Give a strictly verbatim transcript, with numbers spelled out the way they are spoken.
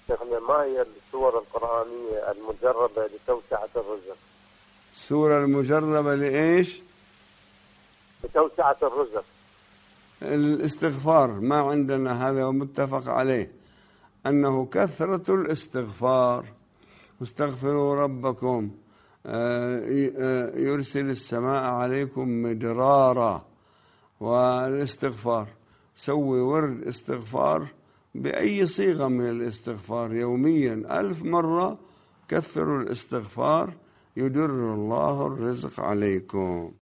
شيخنا ما هي السور القرآنية المجربة لتوسعة الرزق؟ السورة المجربة لإيش؟ لتوسعة الرزق. الاستغفار، ما عندنا هذا ومتفق عليه أنه كثرة الاستغفار. واستغفروا ربكم يرسل السماء عليكم مدرارا. والاستغفار، سوي ورد استغفار بأي صيغة من الاستغفار يوميا ألف مرة. كثروا الاستغفار يدر الله الرزق عليكم.